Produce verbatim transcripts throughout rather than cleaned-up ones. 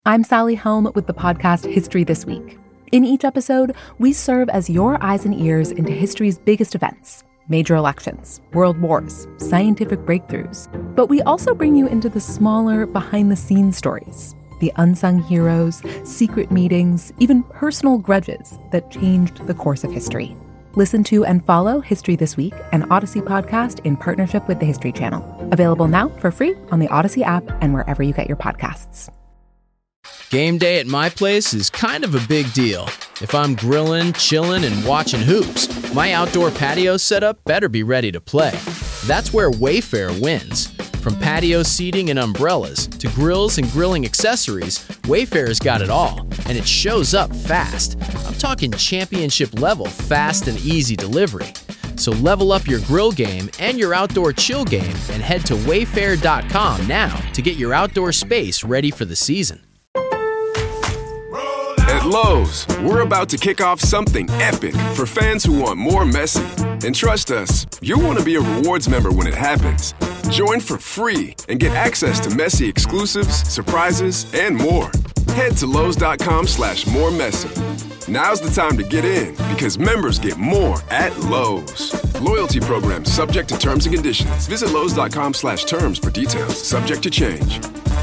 I'm Sally Helm with the podcast History This Week. In each episode, we serve as your eyes and ears into history's biggest events, major elections, world wars, scientific breakthroughs. But we also bring you into the smaller, behind-the-scenes stories, the unsung heroes, secret meetings, even personal grudges that changed the course of history. Listen to and follow History This Week, an Odyssey podcast in partnership with the History Channel. Available now for free on the Odyssey app and wherever you get your podcasts. Game day at my place is kind of a big deal. If I'm grilling, chilling, and watching hoops, my outdoor patio setup better be ready to play. That's where Wayfair wins. From patio seating and umbrellas to grills and grilling accessories, Wayfair's got it all, and it shows up fast. I'm talking championship level fast and easy delivery. So level up your grill game and your outdoor chill game and head to wayfair dot com now to get your outdoor space ready for the season. At Lowe's, we're about to kick off something epic for fans who want more Messi. And trust us, you'll want to be a rewards member when it happens. Join for free and get access to Messi exclusives, surprises, and more. Head to Lowe's.com slash more Messi. Now's the time to get in because members get more at Lowe's. Loyalty program subject to terms and conditions. Visit Lowe's.com slash terms for details. Subject to change.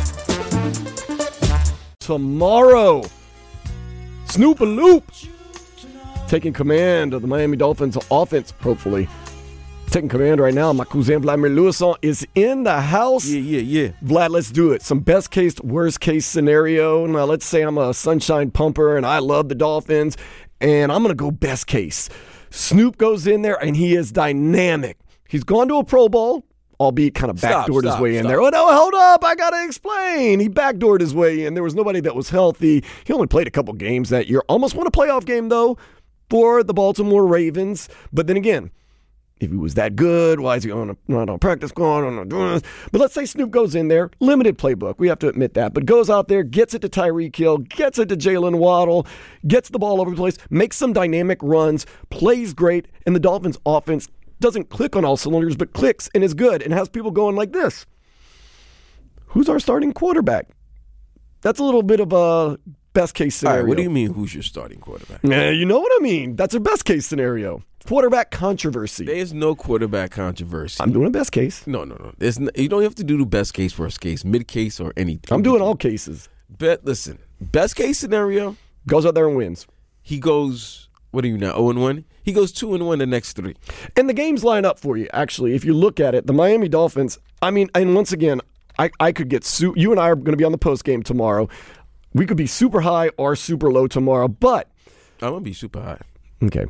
Tomorrow, Snoop and Loop taking command of the Miami Dolphins offense, hopefully. Taking command right now. My cousin Vladimir Louison is in the house. Yeah, yeah, yeah. Vlad, let's do it. Some best case, worst case scenario. Now, let's say I'm a sunshine pumper and I love the Dolphins, and I'm going to go best case. Snoop goes in there and he is dynamic. He's gone to a Pro Bowl, albeit kind of Stop, backdoored stop, his way in stop. there. Oh, no, hold up. I got to explain. He backdoored his way in. There was nobody that was healthy. He only played a couple games that year. Almost won a playoff game, though, for the Baltimore Ravens. But then again, if he was that good, why is he on a, not on practice squad? On a, but let's say Snoop goes in there, limited playbook. We have to admit that. But goes out there, gets it to Tyreek Hill, gets it to Jalen Waddle, gets the ball over the place, makes some dynamic runs, plays great, and the Dolphins offense doesn't click on all cylinders, but clicks and is good and has people going like this. Who's our starting quarterback? That's a little bit of a best case scenario. All right, what do you mean who's your starting quarterback? Yeah, you know what I mean. That's a best case scenario. Quarterback controversy. There's no quarterback controversy. I'm doing a best case. No, no, no. There's no. You don't have to do the best case, worst case, mid case, or anything. I'm doing all cases. Bet. Listen, best case scenario, Goes out there and wins. he goes, what are you now, oh and one? He goes two and one the next three. And the games line up for you, actually. If you look at it, the Miami Dolphins, I mean, and once again, I, I could get, su- you and I are going to be on the post game tomorrow. We could be super high or super low tomorrow, but. I'm going to be super high. Okay.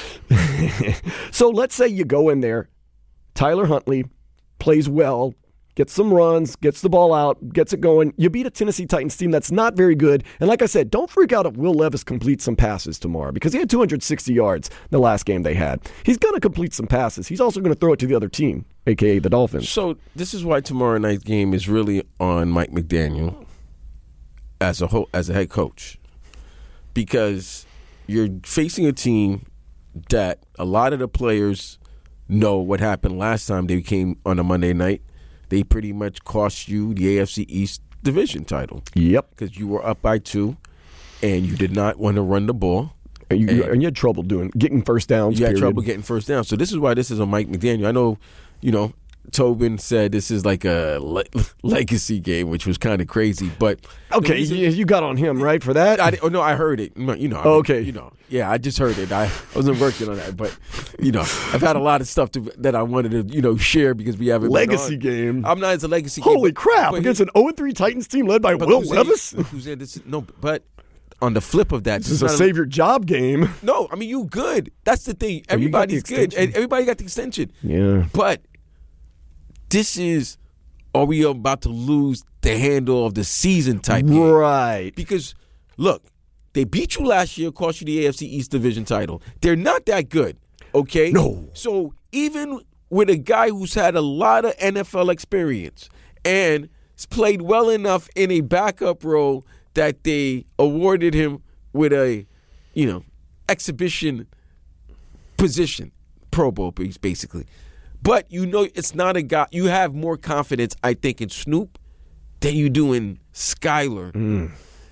So let's say you go in there, Tyler Huntley plays well, gets some runs, gets the ball out, gets it going. You beat a Tennessee Titans team that's not very good. And like I said, don't freak out if Will Levis completes some passes tomorrow because he had two hundred sixty yards the last game they had. He's going to complete some passes. He's also going to throw it to the other team, a k a the Dolphins. So this is why tomorrow night's game is really on Mike McDaniel as a whole, as a head coach, because you're facing a team that a lot of the players know what happened last time they came on a Monday night. They pretty much cost you the A F C East division title. Yep. Because you were up by two, and you did not want to run the ball. And you, and and you had trouble doing getting first downs. You had period. trouble getting first down. So this is why this is a Mike McDaniel. I know, you know, Tobin said this is like a le- legacy game, which was kind of crazy. But Okay, reason- you, you got on him, right, for that? I, oh no, I heard it. You know. I mean, Okay. You know. Yeah, I just heard it. I wasn't working on that, but you know, I've had a lot of stuff to, that I wanted to, you know, share because we haven't Legacy been on. game. I'm not as a legacy game. Holy but- crap! but Against he- an oh and three Titans team led by but Will who's in- Levis? who's in this? No, but on the flip of that, This is a save your job game. No, I mean you good. That's the thing. Oh, you got the Everybody's good. extension. Everybody got the extension. Yeah. But this is, are we about to lose the handle of the season type game? Right. Because, look, they beat you last year, cost you the A F C East Division title. They're not that good, okay? No. So even with a guy who's had a lot of N F L experience and has played well enough in a backup role that they awarded him with a, you know, exhibition position, Pro Bowl basically. But you know it's not a guy. You have more confidence, I think, in Snoop than you do in Skyler. Mm.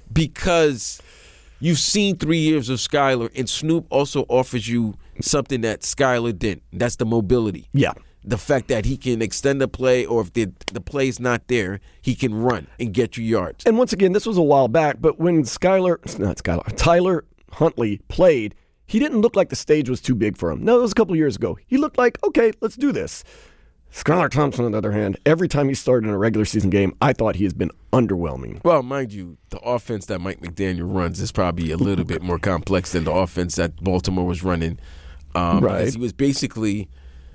because you've seen three years of Skylar, and Snoop also offers you something that Skylar didn't. That's the mobility. Yeah. The fact that he can extend the play, or if the, the play's not there, he can run and get you yards. And once again, this was a while back, but when Skylar, not Skylar, Tyler Huntley played, he didn't look like the stage was too big for him. No, it was a couple of years ago. He looked like, okay, let's do this. Skylar Thompson, on the other hand, every time he started in a regular season game, I thought he has been underwhelming. Well, mind you, the offense that Mike McDaniel runs is probably a little bit more complex than the offense that Baltimore was running. Um, right. Because he was basically,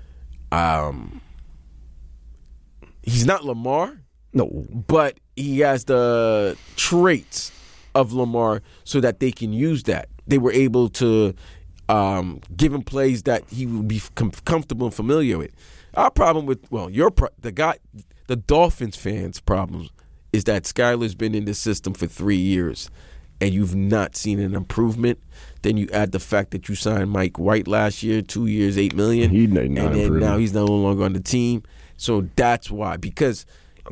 um, he's not Lamar. No. But he has the traits of Lamar so that they can use that. They were able to um, give him plays that he would be com- comfortable and familiar with. Our problem with, well, your pro- the guy, the Dolphins fans' problem is that Skylar's been in the system for three years and you've not seen an improvement. Then you add the fact that you signed Mike White last year, two years, eight million He did and not then improve. now he's no longer on the team. So that's why. Because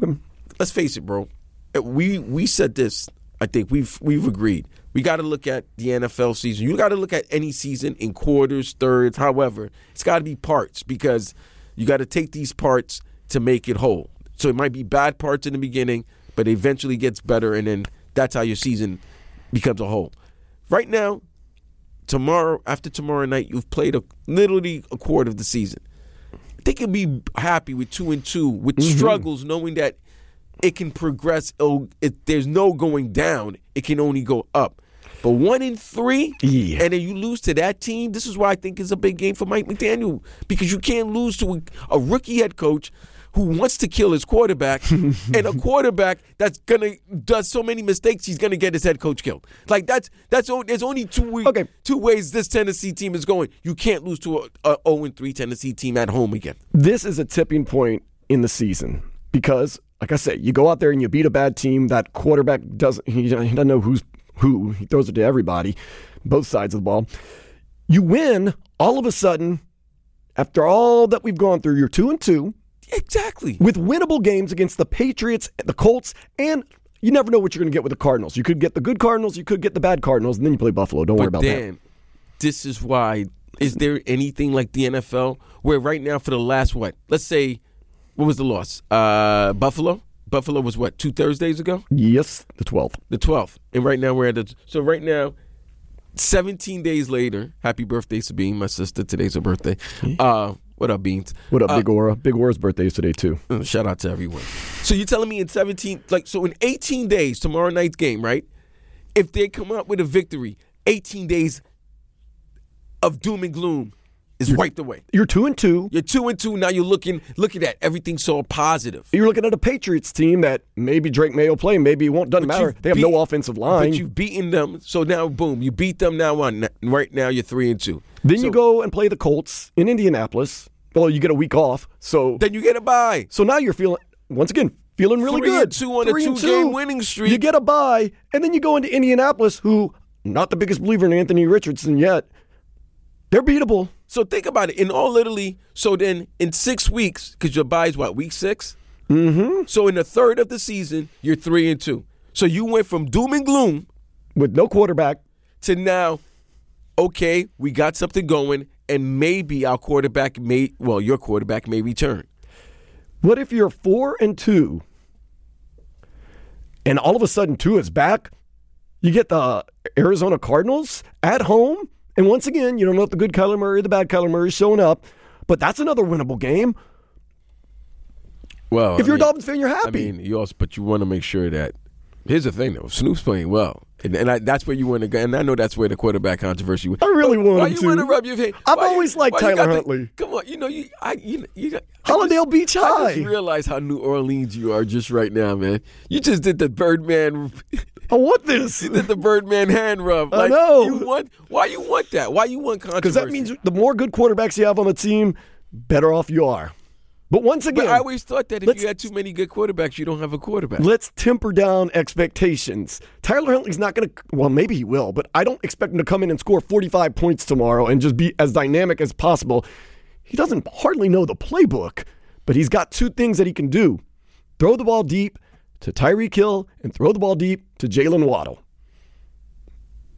let's face it, bro. We we said this. I think we've we've agreed. We got to look at the N F L season. You got to look at any season in quarters, thirds, however. It's got to be parts because you got to take these parts to make it whole. So it might be bad parts in the beginning, but it eventually gets better, and then that's how your season becomes a whole. Right now, tomorrow, after tomorrow night, you've played a, literally a quarter of the season. I think you'll be happy with two and two, with mm-hmm. struggles, knowing that it can progress. Oh, it, there's no going down. It can only go up. But one in three, yeah. and then you lose to that team, this is why I think it's a big game for Mike McDaniel, because you can't lose to a, a rookie head coach who wants to kill his quarterback and a quarterback that's gonna does so many mistakes he's gonna get his head coach killed. Like that's that's there's only two we, okay. two ways this Tennessee team is going. You can't lose to a, a oh and three Tennessee team at home again. This is a tipping point in the season because, like I said, you go out there and you beat a bad team. That quarterback doesn't he, he doesn't know who's who. He throws it to everybody, both sides of the ball. You win all of a sudden after all that we've gone through. You're two and two. Exactly. With winnable games against the Patriots, the Colts, and you never know what you're going to get with the Cardinals. You could get the good Cardinals, you could get the bad Cardinals, and then you play Buffalo. Don't but worry about Dan, that. This is why, is there anything like the N F L where right now for the last, what, let's say, what was the loss? Uh, Buffalo? Buffalo was what, two Thursdays ago? Yes, the twelfth. The twelfth. And right now we're at the, so right now, seventeen days later, happy birthday, Sabine, my sister. Today's her birthday. Uh, what up, Beans? What up, uh, Big Aura? Big Aura's birthday is today, too. Shout out to everyone. So you're telling me in seventeen, like, so in eighteen days, tomorrow night's game, right? If they come out with a victory, eighteen days of doom and gloom is you're, wiped away. You're two and two. You're two and two. Now you're looking, looking at everything so positive. You're looking at a Patriots team that maybe Drake May will play, maybe it won't. Doesn't but matter. They have beat, no offensive line. But you've beaten them. So now, boom, you beat them now on. Right now you're three and two. Then so, you go and play the Colts in Indianapolis. Well, you get a week off, so then you get a bye. So now you're feeling, once again, feeling really Three good. And two on Three a and two-game two. winning streak. You get a bye, and then you go into Indianapolis, who, not the biggest believer in Anthony Richardson yet, they're beatable. So think about it. In all literally, so then in six weeks, because your bye is what, week six? Mm-hmm. So in a third of the season, you're three and two. So you went from doom and gloom with no quarterback to now, okay, we got something going, and maybe our quarterback may, well, your quarterback may return. What if you're four and two, and all of a sudden two is back? You get the Arizona Cardinals at home, and once again, you don't know if the good Kyler Murray or the bad Kyler Murray is showing up, but that's another winnable game. Well, if I you're mean, a Dolphins fan, you're happy. I mean, you also, but you want to make sure that. Here's the thing, though. Snoop's playing well, and, and I, that's where you want to go. And I know that's where the quarterback controversy. I really want why him you to. want to rub your face? I've why always you, liked Tyler Huntley. The, come on, you know you. I you you. Got, Hollandale just, Beach High. I just realized how New Orleans you are just right now, man. You just did the Birdman. I want this. You did the Birdman hand rub. Like, I know. You want, why you want that? Why you want controversy? Because that means the more good quarterbacks you have on the team, better off you are. But once again, but I always thought that if you had too many good quarterbacks, you don't have a quarterback. Let's temper down expectations. Tyler Huntley's not going to, well, maybe he will, but I don't expect him to come in and score forty-five points tomorrow and just be as dynamic as possible. He doesn't hardly know the playbook, but he's got two things that he can do. Throw the ball deep to Tyreek Hill and throw the ball deep to Jalen Waddle.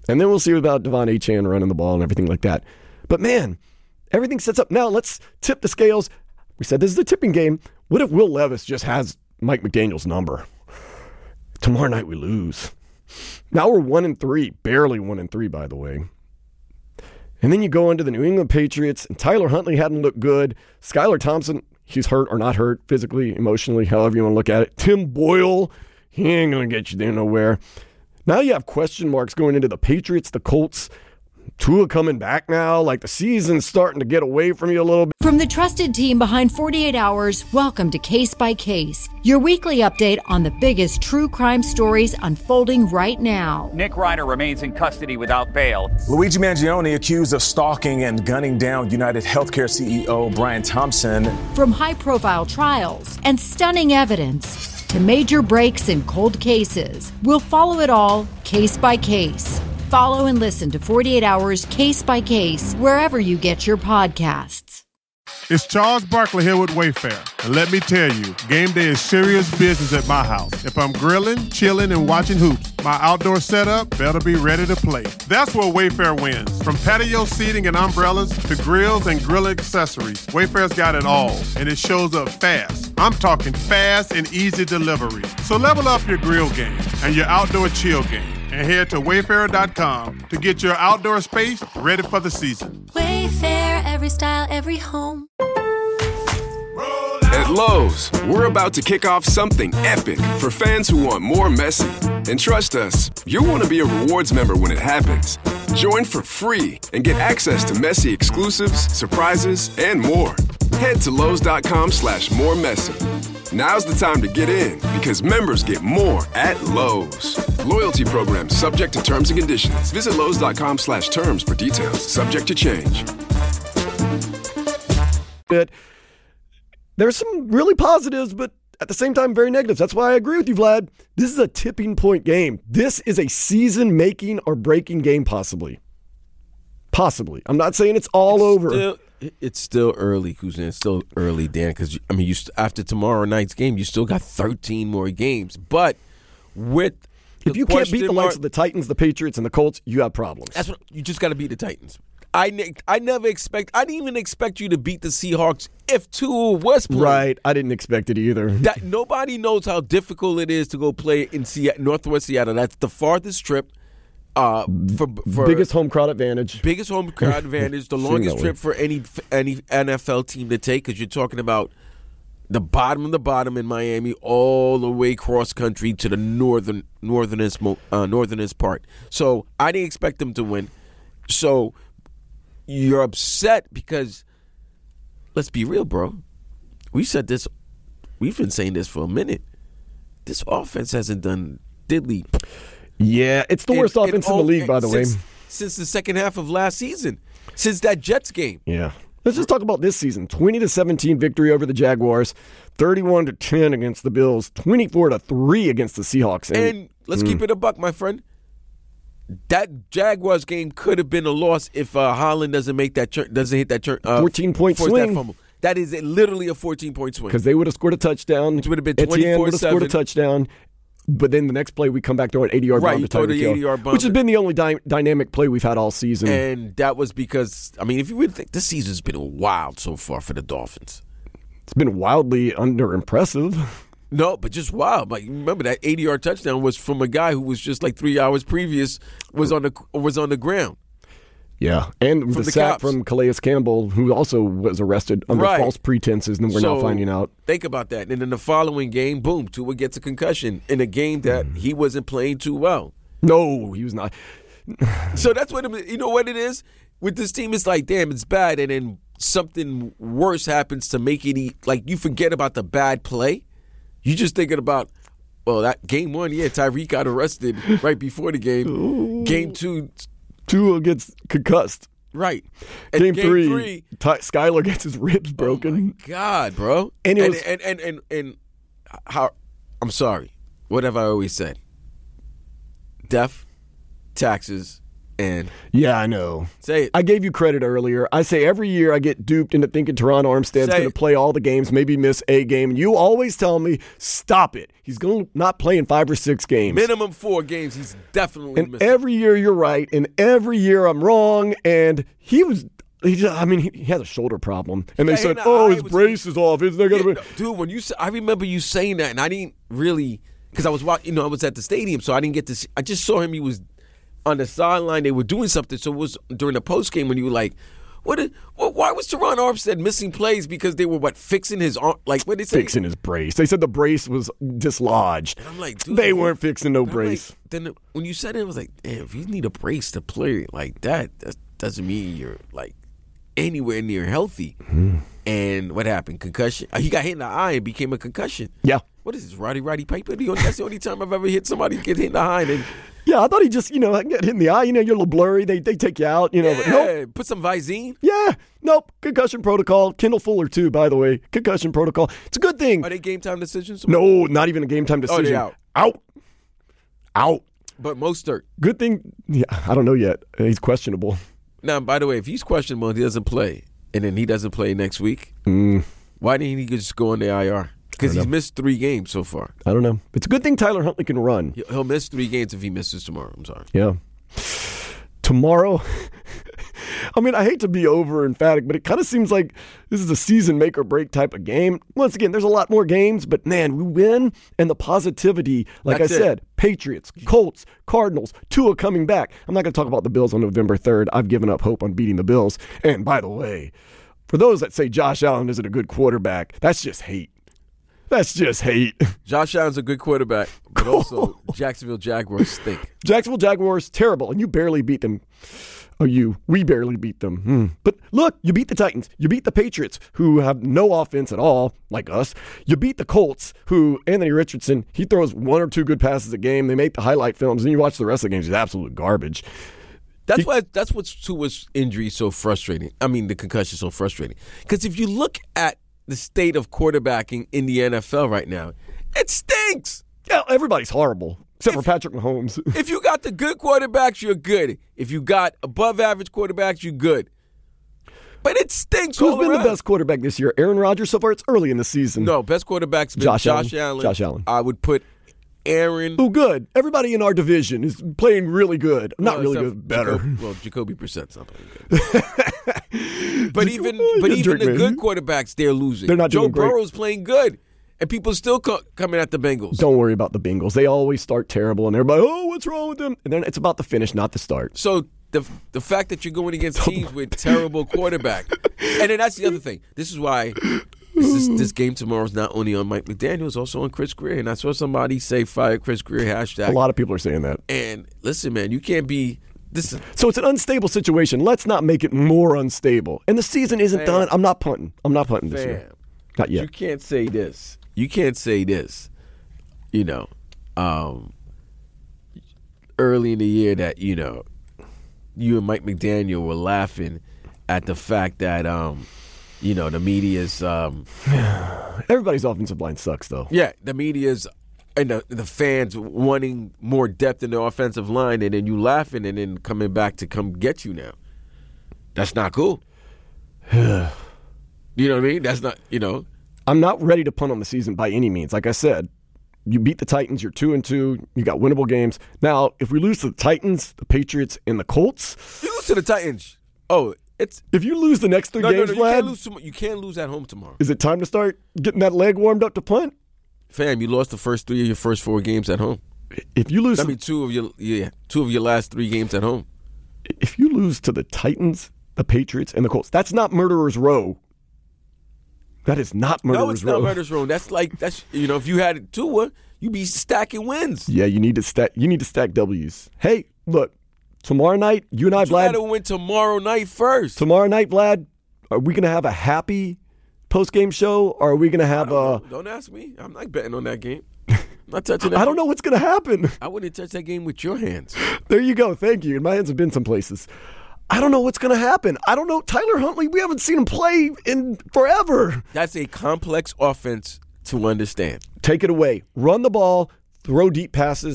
And then we'll see about Devon Achane running the ball and everything like that. But man, everything sets up. Now let's tip the scales. We said this is a tipping game. What if Will Levis just has Mike McDaniel's number? Tomorrow night we lose. Now we're one and three, barely one and three, by the way. And then you go into the New England Patriots, and Tyler Huntley hadn't looked good. Skylar Thompson, he's hurt or not hurt, physically, emotionally, however you want to look at it. Tim Boyle, he ain't going to get you there nowhere. Now you have question marks going into the Patriots, the Colts. Tua coming back now, like the season's starting to get away from you a little bit. From the trusted team behind forty-eight hours, welcome to Case by Case, your weekly update on the biggest true crime stories unfolding right now. Nick Reiner remains in custody without bail. Luigi Mangione accused of stalking and gunning down United Healthcare C E O Brian Thompson. From high-profile trials and stunning evidence to major breaks in cold cases, we'll follow it all case by case. Follow and listen to forty-eight hours Case by Case wherever you get your podcasts. It's Charles Barkley here with Wayfair. And let me tell you, game day is serious business at my house. If I'm grilling, chilling, and watching hoops, my outdoor setup better be ready to play. That's where Wayfair wins. From patio seating and umbrellas to grills and grill accessories, Wayfair's got it all, and it shows up fast. I'm talking fast and easy delivery. So level up your grill game and your outdoor chill game, and head to wayfair dot com to get your outdoor space ready for the season. Wayfair, every style, every home. At Lowe's, we're about to kick off something epic for fans who want more Messi. And trust us, you'll want to be a rewards member when it happens. Join for free and get access to Messi exclusives, surprises, and more. Head to Lowe's dot com slash more Messi. Now's the time to get in because members get more at Lowe's. Loyalty program subject to terms and conditions. Visit Lowe's dot com slash terms for details. Subject to change. There's some really positives, but at the same time, very negatives. That's why I agree with you, Vlad. This is a tipping point game. This is a season-making or breaking game, possibly. Possibly. I'm not saying it's all it's over. Still, it's still early, Kuzan. It's still early, Dan, because, I mean, you st- after tomorrow night's game, you still got thirteen more games. But with If you can't beat the likes of the Titans, the Patriots, and the Colts, you have problems. That's what, you just got to beat the Titans. I, ne- I never expect, I didn't even expect you to beat the Seahawks if Tua was playing. Right, I didn't expect it either. That, nobody knows how difficult it is to go play in Seattle, Northwest Seattle. That's the farthest trip. Uh, for, for biggest home crowd advantage. Biggest home crowd advantage. The longest trip for any any N F L team to take, because you're talking about the bottom of the bottom in Miami, all the way cross country to the northern northernest uh, northernest part. So I didn't expect them to win. So you're upset because, let's be real, bro. We said this. We've been saying this for a minute. This offense hasn't done diddly. Yeah, it's the worst it, offense it, in the league, by the since, way. Since the second half of last season. Since that Jets game. Yeah. Let's just talk about this season. twenty to seventeen victory over the Jaguars, thirty-one to ten against the Bills, twenty-four to three against the Seahawks. And, and let's mm. keep it a buck, my friend. That Jaguars game could have been a loss if uh, Holland doesn't make that tur- doesn't hit that tur- uh, fourteen-point swing. That fumble. That is a, literally a fourteen-point swing. Because they would have scored a touchdown. It would have been twenty-four seven. twenty-four would have scored a touchdown. But then the next play, we come back to an eighty-yard right, bomb you to Tyreek Hill, eighty-yard bomb. which has been the only dy- dynamic play we've had all season. And that was because, I mean, if you really think, this season's been wild so far for the Dolphins. It's been wildly under-impressive. No, but just wild. Like, remember that eighty-yard touchdown was from a guy who was just like three hours previous was on the was on the ground. Yeah, and from the, the sack cops. from Calais Campbell, who also was arrested under right. false pretenses, and we're so, now finding out. Think about that. And in the following game, boom, Tua gets a concussion in a game that he wasn't playing too well. No, he was not. So that's what it, you know what it is with this team. It's like, damn, it's bad, and then something worse happens to make it like you forget about the bad play. You just thinking about, well, that game one, yeah, Tyreek got arrested right before the game. Ooh. Game two. Tua gets concussed. Right. And game, game three, three Ty- Skyler gets his ribs broken. Oh, my God, bro. And, it and, was, and, and, and, and how, I'm sorry. What have I always said? Death, taxes, And yeah, I know. Say it. I gave you credit earlier. I say every year I get duped into thinking Teron Armstead's going to play all the games, maybe miss a game. And you always tell me, stop it. He's going to not play in five or six games. Minimum four games. He's definitely and missing. Every year you're right, and every year I'm wrong. And he was. He just, I mean, he, he has a shoulder problem, and they yeah, said, "Oh, his brace is off. Isn't that gonna yeah, be?" Dude, when you, I remember you saying that, and I didn't really, because I was watching. You know, I was at the stadium, so I didn't get to see. I just saw him. He was on the sideline. They were doing something. So it was during the post game when you were like, "What? Did, well, why was Teron Armstead missing plays? Because they were what fixing his arm? Like what did they say? Fixing his brace. They said the brace was dislodged. And I'm like, dude, they weren't fixing no I'm brace. Like, then when you said it, I was like, damn, if you need a brace to play like that, that doesn't mean you're like anywhere near healthy. Mm. And what happened? Concussion. He got hit in the eye and became a concussion. Yeah. What is this, Roddy Roddy Piper? That's the only time I've ever hit somebody get hit in the eye. And yeah, I thought he just, you know, get hit in the eye. You know, you're a little blurry. They they take you out. You know, yeah, but nope. Put some Visine. Yeah, nope. Concussion protocol. Kendall Fuller too, by the way. Concussion protocol. It's a good thing. Are they game time decisions? No, not even a game time decision. Oh, they're out. Out. Out. But Mostert. Good thing. Yeah, I don't know yet. He's questionable. Now, by the way, if he's questionable and he doesn't play, and then he doesn't play next week, mm. why didn't he just go on the I R? Because he's missed three games so far. I don't know. It's a good thing Tyler Huntley can run. He'll miss three games if he misses tomorrow. I'm sorry. Yeah. Tomorrow, I mean, I hate to be over emphatic, but it kind of seems like this is a season make or break type of game. Once again, there's a lot more games, but man, we win, and the positivity, like That's I it. said, Patriots, Colts, Cardinals, Tua coming back. I'm not going to talk about the Bills on November third. I've given up hope on beating the Bills. And by the way, for those that say Josh Allen isn't a good quarterback, that's just hate. That's just hate. Josh Allen's a good quarterback, but also Jacksonville Jaguars stink. Jacksonville Jaguars, terrible, and you barely beat them. Oh, you. We barely beat them. Hmm. But look, you beat the Titans. You beat the Patriots, who have no offense at all, like us. You beat the Colts, who Anthony Richardson, he throws one or two good passes a game. They make the highlight films, and you watch the rest of the games. He's absolute garbage. That's why. That's what's Tua's injury so frustrating. I mean, the concussion so frustrating. Because if you look at the state of quarterbacking in the N F L right now, it stinks. Yeah, everybody's horrible, except if, for Patrick Mahomes. If you got the good quarterbacks, you're good. If you got above average quarterbacks, you're good. But it stinks. Who's all been around. the best quarterback this year? Aaron Rodgers so far? It's early in the season. No, best quarterback's been Josh, Josh Allen. Allen. Josh Allen. I would put Aaron. Oh, good. Everybody in our division is playing really good. Not well, really good, better. Jacoby, well, Jacoby Brissett's not playing good. but even but even the man. good quarterbacks, they're losing. They're not Joe doing great. Burrow's playing good, and people still co- coming at the Bengals. Don't worry about the Bengals. They always start terrible, and everybody, oh, what's wrong with them? And then it's about the finish, not the start. So the the fact that you're going against teams with terrible quarterback, and then that's the other thing. This is why this is, this game tomorrow is not only on Mike McDaniel, it's also on Chris Greer. And I saw somebody say fire Chris Greer hashtag. A lot of people are saying that. And listen, man, you can't be. This. So it's an unstable situation. Let's not make it more unstable. And the season isn't Fam. done. I'm not punting. I'm not punting this Fam. year. Not yet. You can't say this. You can't say this. You know, um, early in the year that you know, you and Mike McDaniel were laughing at the fact that um, you know the media's. Um, Everybody's offensive line sucks, though. Yeah, the media's. And the, the fans wanting more depth in the offensive line, and then you laughing, and then coming back to come get you now. That's not cool. You know what I mean? That's not, you know. I'm not ready to punt on the season by any means. Like I said, you beat the Titans, you're two and two, you got winnable games. Now, if we lose to the Titans, the Patriots, and the Colts, you lose to the Titans. Oh, it's if you lose the next three no, games, no, no, you Vlad, can't lose. To, you can't lose at home tomorrow. Is it time to start getting that leg warmed up to punt? Fam, you lost the first three of your first four games at home. If you lose, I mean, two of your yeah, two of your last three games at home. If you lose to the Titans, the Patriots, and the Colts, that's not murderer's row. That is not murderer's row. No, it's row. not murderer's row. That's like that's you know, if you had Tua, you'd be stacking wins. Yeah, you need to stack. You need to stack W's. Hey, look, tomorrow night, you and I, but Vlad. You got to win tomorrow night first. Tomorrow night, Vlad, are we going to have a happy post-game show, or are we going to have don't a? Know. Don't ask me. I'm not betting on that game. I'm not touching that. I don't know what's going to happen. I wouldn't touch that game with your hands. There you go. Thank you. My hands have been some places. I don't know what's going to happen. I don't know. Tyler Huntley, we haven't seen him play in forever. That's a complex offense to understand. Take it away. Run the ball. Throw deep passes.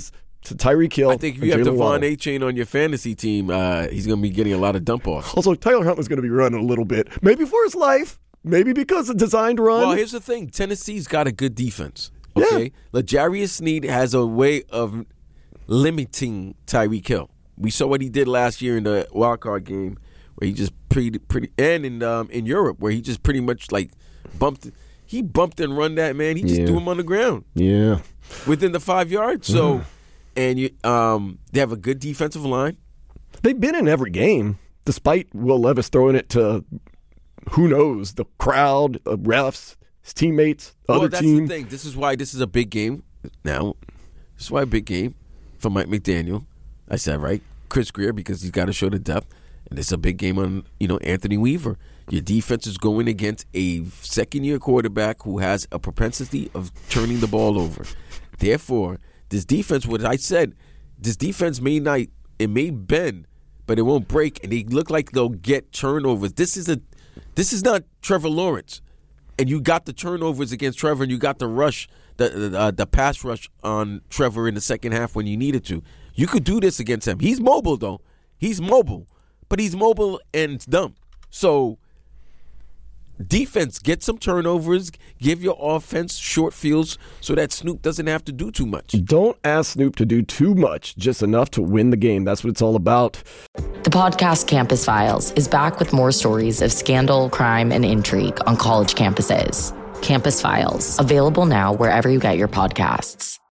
to Tyreek Hill. I think if you have Devon A-Chain on your fantasy team, uh, he's going to be getting a lot of dump-offs. Also, Tyler Huntley's going to be running a little bit. Maybe for his life. Maybe because it's designed to run. Well, here's the thing. Tennessee's got a good defense. Okay? Yeah. L'Jarius Sneed has a way of limiting Tyreek Hill. We saw what he did last year in the wild card game, where he just pretty pretty, and in um, in Europe, where he just pretty much like bumped, he bumped and run that man. He just yeah. threw him on the ground. Yeah, within the five yards. So, and you, um, they have a good defensive line. They've been in every game, despite Will Levis throwing it to who knows the crowd, the refs, his teammates, well, other that's team. the thing. This is why this is a big game. Now, this is why a big game for Mike McDaniel. I said, right? Chris Grier, because he's got to show the depth. And it's a big game on, you know, Anthony Weaver. Your defense is going against a second-year quarterback who has a propensity of turning the ball over. Therefore, this defense, what I said, this defense may not, it may bend, but it won't break, and they look like they'll get turnovers. This is a, this is not Trevor Lawrence. And you got the turnovers against Trevor, and you got the rush, the uh, the pass rush on Trevor in the second half when you needed to. You could do this against him. He's mobile, though. He's mobile. But he's mobile and it's dumb. So, defense, get some turnovers. Give your offense short fields so that Snoop doesn't have to do too much. Don't ask Snoop to do too much, just enough to win the game. That's what it's all about. The podcast Campus Files is back with more stories of scandal, crime, and intrigue on college campuses. Campus Files, available now wherever you get your podcasts.